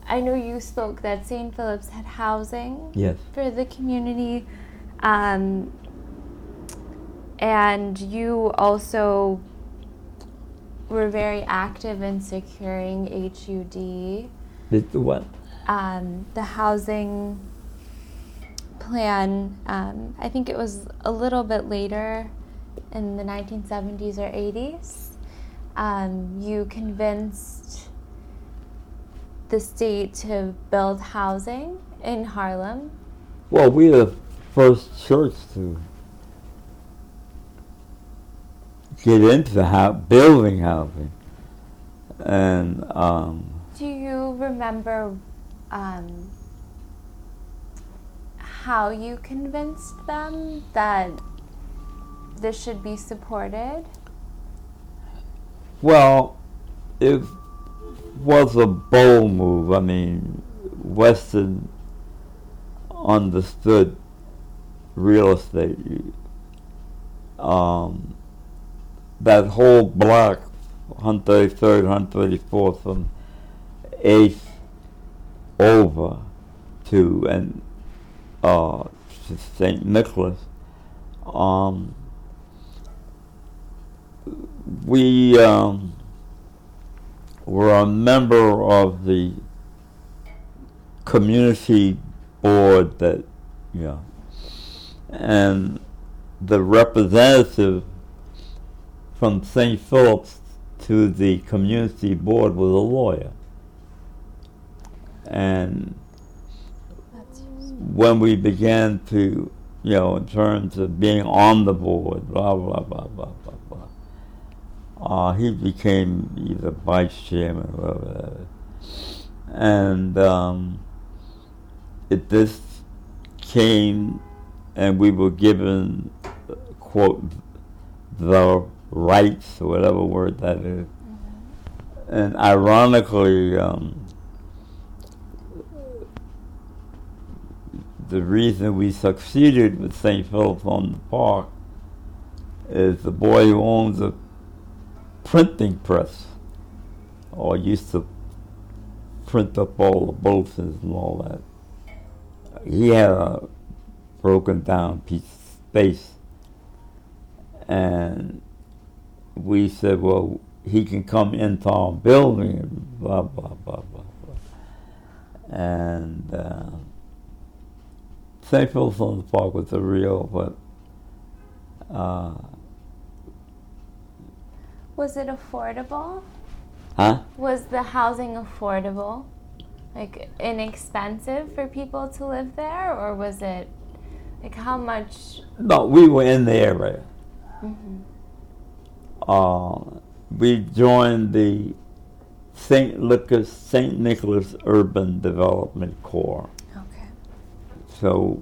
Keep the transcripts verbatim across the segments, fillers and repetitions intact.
I know you spoke that Saint Philip's had housing Yes. for the community. Um, and you also were very active in securing H U D. The, the what? Um, the housing plan, um, I think it was a little bit later in the nineteen seventies or eighties. Um, you convinced the state to build housing in Harlem. Well, we were the first church to get into the house, building housing. And um, Do you remember um, how you convinced them that this should be supported? well, it was a bold move. I mean, Weston understood real estate. Um, that whole block, one thirty-third, one thirty-fourth, from eighth over to and uh, to Saint Nicholas, um, we um, were a member of the community board that, you know, and the representative from Saint Philip's to the community board was a lawyer. And That's when we began to, you know, in terms of being on the board, blah, blah, blah, blah, blah, blah, uh, he became either vice chairman or whatever. And um, it this came, and we were given, quote, the rights, or whatever word that is. Mm-hmm. And ironically, um, the reason we succeeded with Saint Philip's on the Park is the boy who owns a printing press, or used to print up all the bulletins and all that. He had a broken down piece of space, and we said, well, he can come into our building and blah, blah, blah, blah, blah. And uh, Saint Philip's on the Park was a real, but uh, Was it affordable? huh? Was the housing affordable? Like inexpensive for people to live there, or was it like how much? No, we were in the area. Mm-hmm. Uh, we joined the Saint Nicholas, Saint Nicholas Urban Development Corps. Okay. So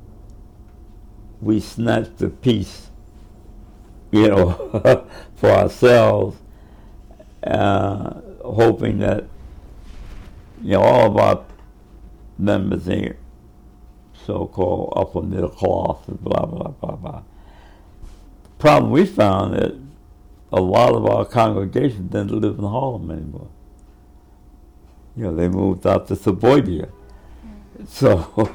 we snatched a piece, you know, for ourselves, uh, hoping that, you know, all of our members in so-called upper middle class and blah, blah, blah, blah. Problem we found that a lot of our congregation didn't live in Harlem anymore. You know, they moved out to suburbia. Mm-hmm. So,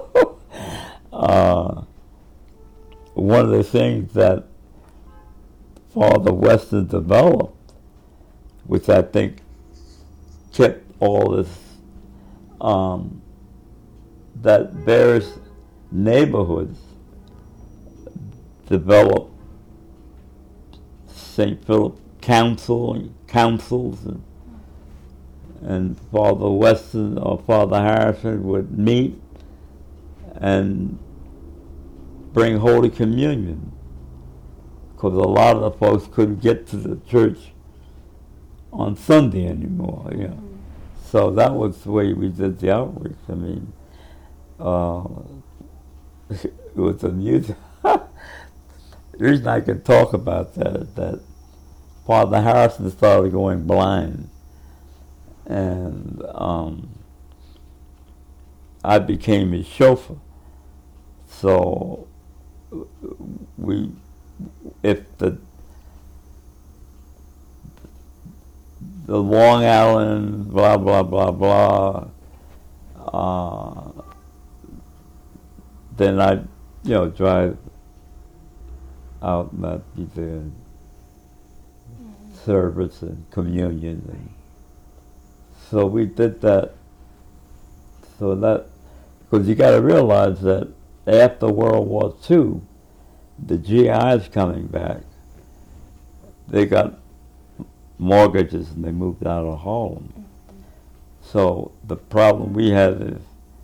uh, one of the things that Father Weston developed, which I think kept all this, um, that various neighborhoods developed Saint Philip Council, councils, and, and Father Weston or Father Harrison would meet and bring Holy Communion, because a lot of the folks couldn't get to the church on Sunday anymore, you know. Mm-hmm. So that was the way we did the outreach. I mean, uh, it was amusing. The reason I can talk about that is that Father Harrison started going blind, and um, I became his chauffeur. So we, if the the Long Island blah blah blah blah uh, then I, you know, drive out and I'd be there in mm-hmm. service and communion. And so we did that. So that, because you got to realize that after World War Two, the G Is coming back, they got mortgages and they moved out of Harlem. Mm-hmm. So the problem we had is,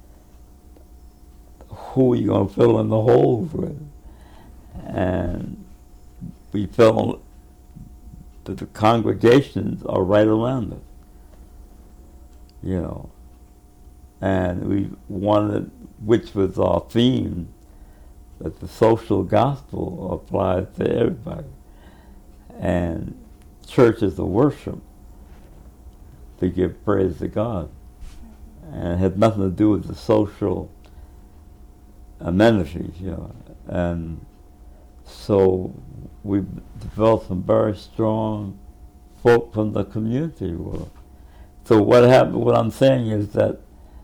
who are you going to fill in the holes with? And we felt that the congregations are right around us, you know. And we wanted, which was our theme, that the social gospel applies to everybody. And churches of worship to give praise to God. And it had nothing to do with the social amenities, you know. And so we developed some very strong folk from the community world. So what happened, what I'm saying is that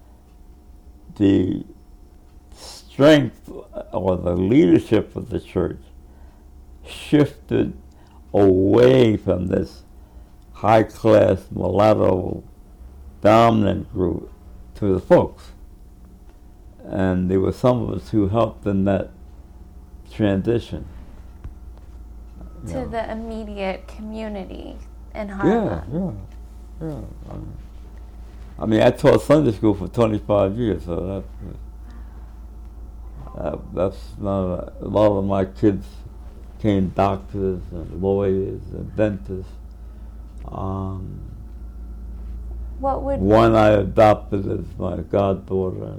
the strength or the leadership of the church shifted away from this high-class mulatto dominant group to the folks. And there were some of us who helped in that transition. To know. The immediate community in Harlem. Yeah, yeah, yeah. I mean, I mean, I taught Sunday school for twenty-five years, so that, that that's not a, a lot of my kids became doctors and lawyers and dentists. Um, what would one I adopted as my goddaughter.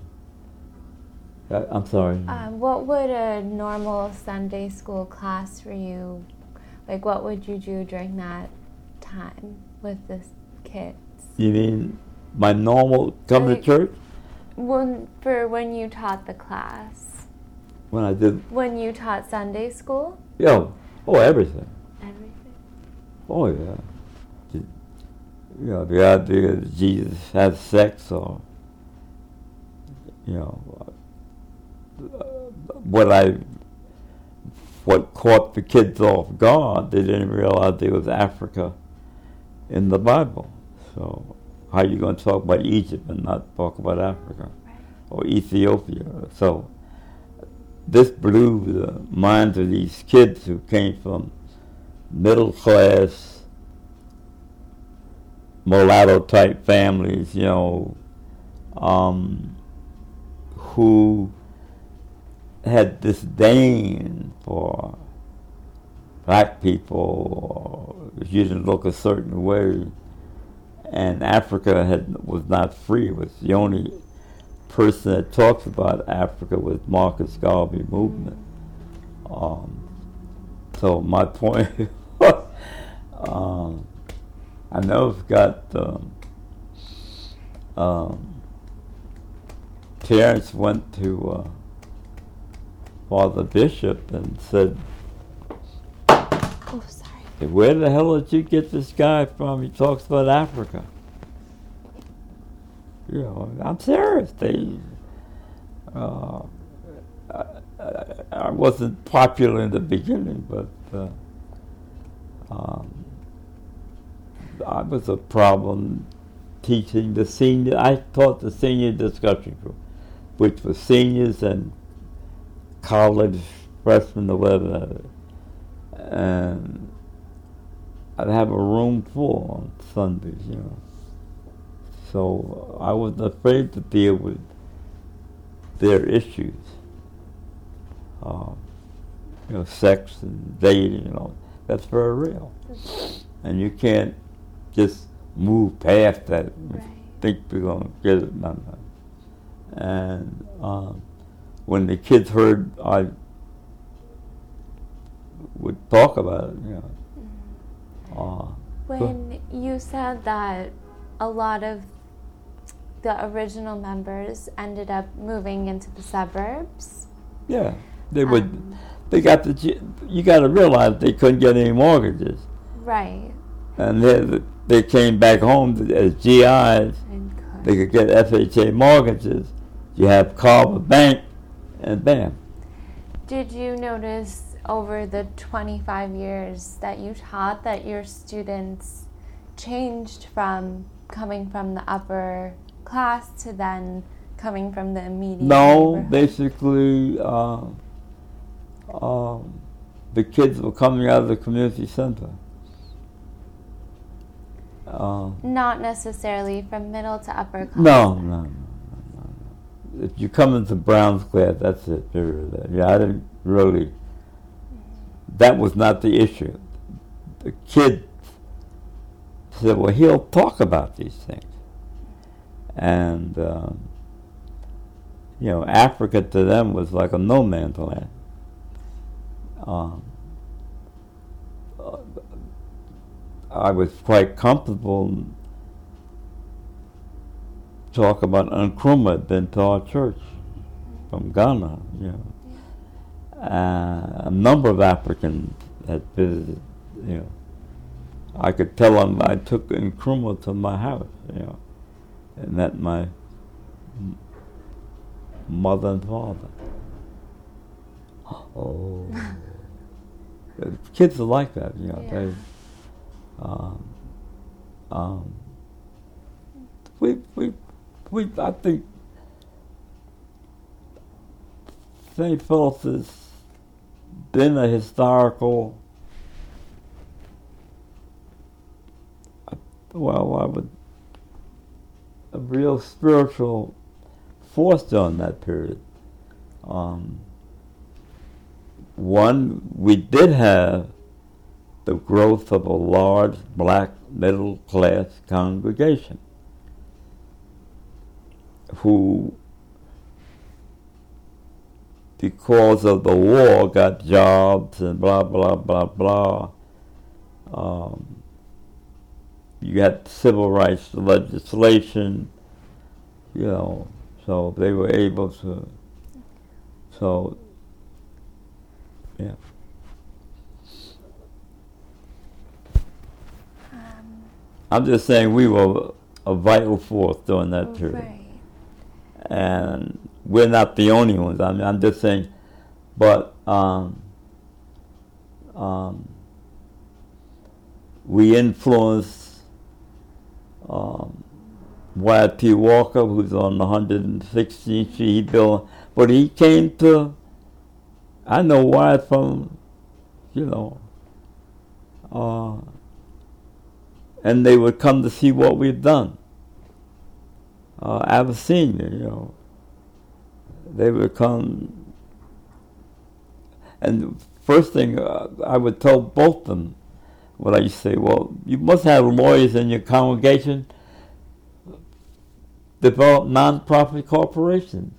I, I'm sorry. Um, what would a normal Sunday school class for you, like what would you do during that time with the kids? You mean my normal come like, to church? When, for when you taught the class. When I did? When you taught Sunday school? Yeah. Oh, everything. Everything? Oh, yeah. You know, the idea that Jesus had sex or, you know, what I, what caught the kids off guard, they didn't realize there was Africa in the Bible. So how are you going to talk about Egypt and not talk about Africa or Ethiopia? So this blew the minds of these kids who came from middle class, mulatto type families, you know, um, who had disdain for black people, or you didn't look a certain way, and Africa had was not free. It was the only person that talks about Africa was Marcus Garvey movement. Um, so my point, um, I know I've got um, um, Terrence went to uh, Father Bishop and said, oh, sorry. Where the hell did you get this guy from? He talks about Africa. You know, I'm serious. They, uh, I, I wasn't popular in the beginning, but uh, um, I was a problem teaching the senior. I taught the senior discussion group, which was seniors and college freshmen or whatever, and I'd have a room full on Sundays, you know. So I wasn't afraid to deal with their issues, uh, you know, sex and dating, you know. That's very real, and you can't just move past that and right. think we're gonna get it. No, no. And um, when the kids heard I would talk about it, you know. Uh, when so. You said that a lot of the original members ended up moving into the suburbs. Yeah, they would. Um, they got the. You got to realize they couldn't get any mortgages. Right. And they they came back home as G Is. And they could get F H A mortgages. You have Carver Bank, and bam. Did you notice over the twenty-five years that you taught that your students changed from coming from the upper class to then coming from the immediate No, neighborhood? basically, uh, um, the kids were coming out of the community center. Uh, Not necessarily from middle to upper class. no, no, no, no, no. If you come into Brown's class, that's it, period. Yeah, I didn't really, that was not the issue. The kid said, well, he'll talk about these things. And, um, you know, Africa to them was like a no man's land. Um, I was quite comfortable talk about Nkrumah had been to our church from Ghana, you know. Uh, a number of Africans had visited, you know. I could tell them I took Nkrumah to my house, you know, and met my m- mother and father. Oh. The kids are like that, you know. Yeah. They, um, um, we, we, we, I think Saint Philip's has been a historical, well, I would, a real spiritual force during that period. Um, one, we did have the growth of a large black middle class congregation who, because of the war, got jobs and blah, blah, blah, blah. Um, you had civil rights legislation, you know, so they were able to, so, yeah. Um, I'm just saying we were a vital force during that period. right. And we're not the only ones. I mean, I'm just saying, but um, um, we influenced um, Wyatt P. Walker, who's on one hundred sixteenth Street. He built, but he came to, I know Wyatt from, you know, uh, and they would come to see what we've done. Uh, Abyssinia, you know, they would come, and the first thing uh, I would tell both of them, what I used to say, well, you must have lawyers in your congregation, develop non-profit corporations,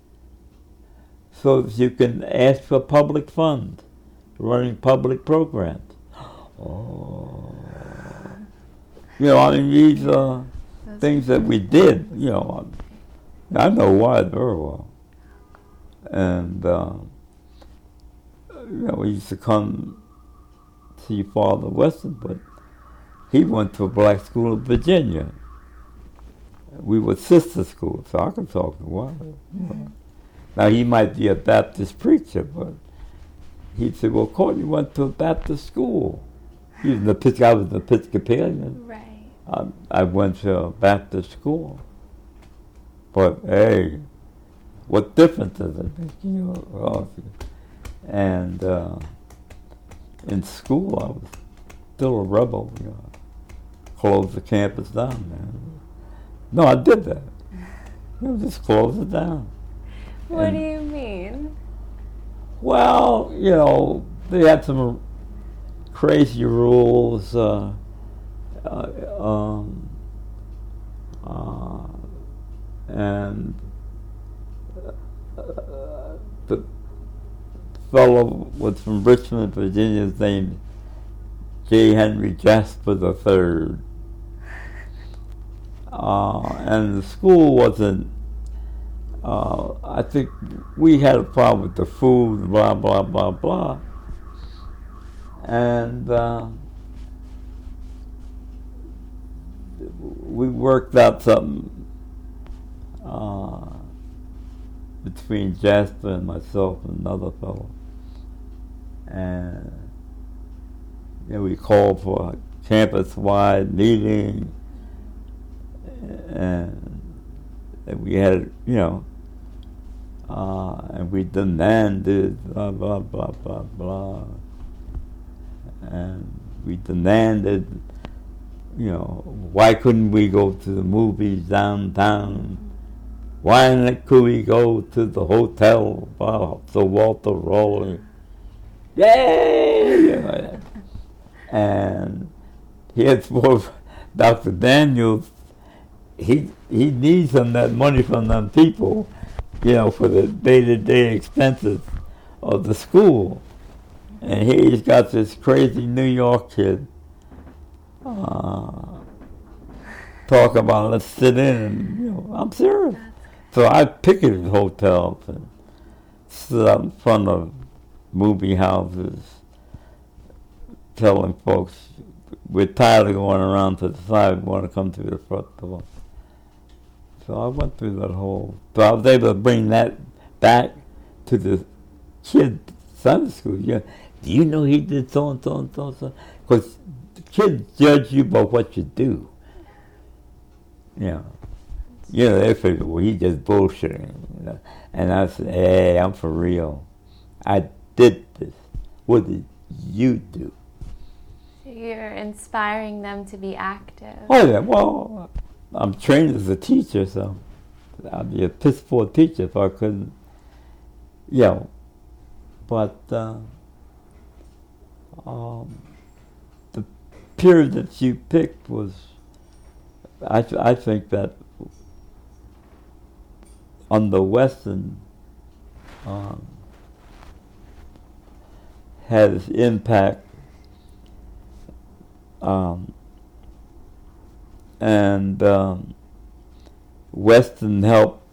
so that you can ask for public funds, running public programs. Oh, you know, I mean, these are things that we did, you know. I know Wyatt very well. And, uh, you know, we used to come see Father Weston, but he went to a black school in Virginia. We were sister schools, so I could talk to Wyatt. You know. Now, he might be a Baptist preacher, but he'd say, well, Courtney went to a Baptist school. He was an Episcopalian, I was an Episcopalian. Right. I, I went to a Baptist school, but hey, what difference does it make? You know, well, and uh, in school, I was still a rebel. You know, closed the campus down, man. No, I did that. You know, just close it down. What And, do you mean? well, you know, they had some crazy rules. Uh, Uh, um, uh, and uh, the fellow was from Richmond, Virginia, his name J. Henry Jasper the Third. Uh, and the school wasn't, uh, I think we had a problem with the food, blah, blah, blah, blah. And uh, we worked out something between Jasper and myself and another fellow. And then we called for a campus-wide meeting, and, and we had, you know, uh, and we demanded blah, blah, blah, blah, blah. And we demanded, you know, why couldn't we go to the movies downtown? Why could we go to the hotel? Wow, so Walter Raleigh, yay! And here's for Doctor Daniels. He he needs some of that money from them people, you know, for the day-to-day expenses of the school. And he's got this crazy New York kid uh, talk about let's sit in, and you know, I'm serious. So I picketed hotels and stood out in front of movie houses, telling folks we're tired of going around to the side. We want to come through the front door. So I went through that whole. So I was able to bring that back to the kid Sunday school. Yeah, do you know he did so and so and so and so? Because the kids judge you by what you do. Yeah. You know, they figure, well, he just bullshitting. You know? And I said, hey, I'm for real. I did this. What did you do? So you're inspiring them to be active. Oh, yeah. Well, I'm trained as a teacher, so I'd be a piss poor teacher if I couldn't, you know. But uh, um, the period that you picked was, I, th- I think that on the Western um, has impact, um, and um, Western helped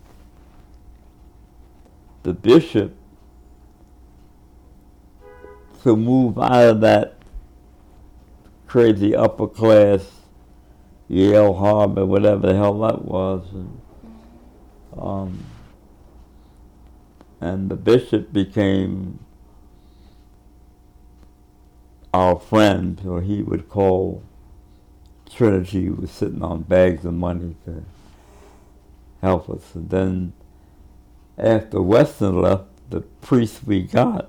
the bishop to move out of that crazy upper class, Yale, Harvard, whatever the hell that was. And, um, and the bishop became our friend, or he would call Trinity, who was sitting on bags of money to help us. And then after Weston left, the priest we got,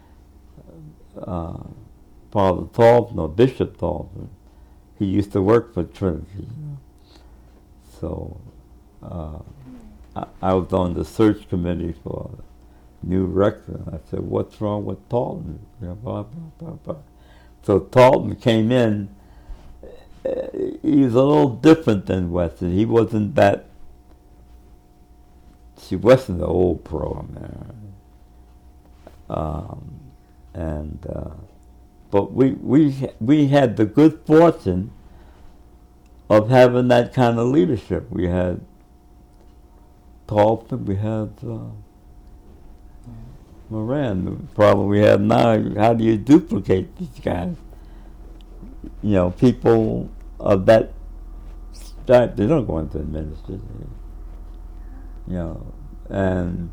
uh, Father Thalton, or Bishop Thalton, he used to work for Trinity. So uh, I, I was on the search committee for a new rector. I said, what's wrong with Thalton? You know, blah, blah, blah, blah. So Thalton came in. Uh, he was a little different than Weston. He wasn't that. See, Weston's an old pro, man. Um, and uh, but we we we had the good fortune of having that kind of leadership. We had Thalton, we had uh, Moran. The problem we have now, how do you duplicate these guys? You know, people of that type, they don't go into the ministry. You know, and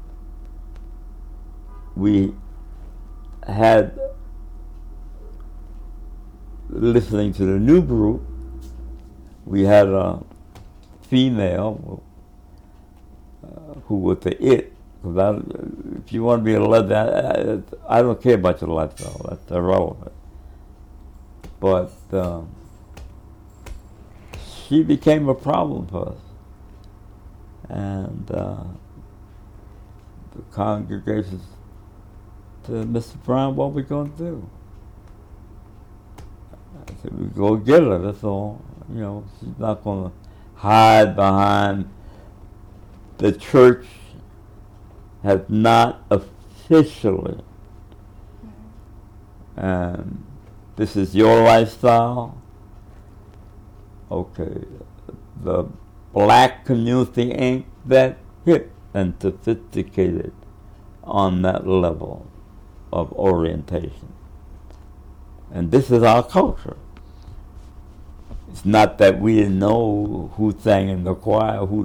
we had, listening to the new group, we had a female uh, who was the it. Cause I, if you want to be a lesbian, I, I don't care about your lifestyle. That's irrelevant. But um, she became a problem for us. And uh, the congregation said, Mister Brown, what are we going to do? I said, we go get her, that's all. You know, she's not going to hide behind. The church has not officially, and this is your lifestyle. Okay, the black community ain't that hip and sophisticated on that level of orientation. And this is our culture. It's not that we didn't know who sang in the choir, who